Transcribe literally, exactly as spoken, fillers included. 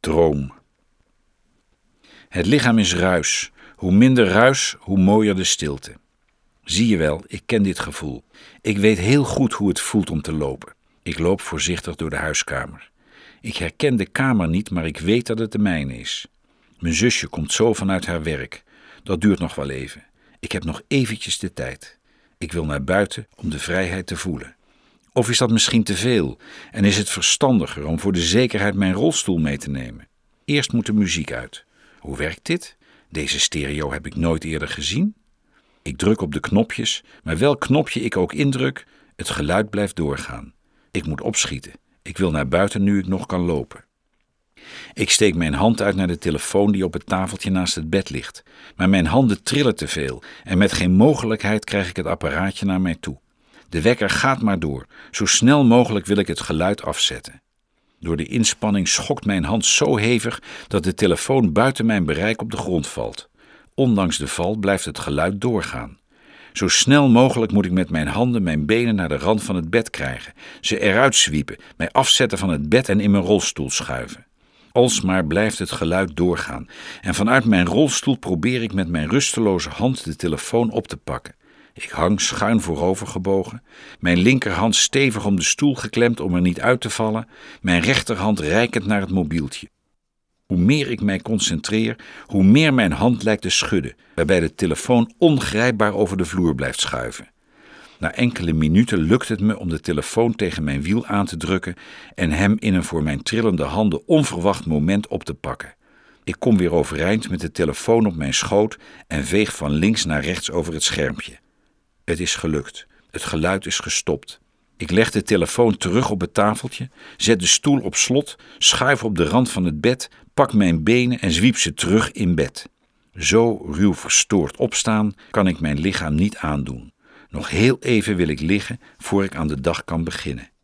Droom. Het lichaam is ruis. Hoe minder ruis, hoe mooier de stilte. Zie je wel, ik ken dit gevoel. Ik weet heel goed hoe het voelt om te lopen. Ik loop voorzichtig door de huiskamer. Ik herken de kamer niet, maar ik weet dat het de mijne is. Mijn zusje komt zo vanuit haar werk. Dat duurt nog wel even. Ik heb nog eventjes de tijd. Ik wil naar buiten om de vrijheid te voelen. Of is dat misschien te veel en is het verstandiger om voor de zekerheid mijn rolstoel mee te nemen? Eerst moet de muziek uit. Hoe werkt dit? Deze stereo heb ik nooit eerder gezien. Ik druk op de knopjes, maar welk knopje ik ook indruk, het geluid blijft doorgaan. Ik moet opschieten. Ik wil naar buiten nu ik nog kan lopen. Ik steek mijn hand uit naar de telefoon die op het tafeltje naast het bed ligt. Maar mijn handen trillen te veel en met geen mogelijkheid krijg ik het apparaatje naar mij toe. De wekker gaat maar door. Zo snel mogelijk wil ik het geluid afzetten. Door de inspanning schokt mijn hand zo hevig dat de telefoon buiten mijn bereik op de grond valt. Ondanks de val blijft het geluid doorgaan. Zo snel mogelijk moet ik met mijn handen mijn benen naar de rand van het bed krijgen, ze eruit zwiepen, mij afzetten van het bed en in mijn rolstoel schuiven. Alsmaar blijft het geluid doorgaan en vanuit mijn rolstoel probeer ik met mijn rusteloze hand de telefoon op te pakken. Ik hang schuin voorover gebogen, mijn linkerhand stevig om de stoel geklemd om er niet uit te vallen, mijn rechterhand reikend naar het mobieltje. Hoe meer ik mij concentreer, hoe meer mijn hand lijkt te schudden, waarbij de telefoon ongrijpbaar over de vloer blijft schuiven. Na enkele minuten lukt het me om de telefoon tegen mijn wiel aan te drukken en hem in een voor mijn trillende handen onverwacht moment op te pakken. Ik kom weer overeind met de telefoon op mijn schoot en veeg van links naar rechts over het schermpje. Het is gelukt. Het geluid is gestopt. Ik leg de telefoon terug op het tafeltje, zet de stoel op slot, schuif op de rand van het bed, pak mijn benen en zwiep ze terug in bed. Zo ruw verstoord opstaan kan ik mijn lichaam niet aandoen. Nog heel even wil ik liggen voor ik aan de dag kan beginnen.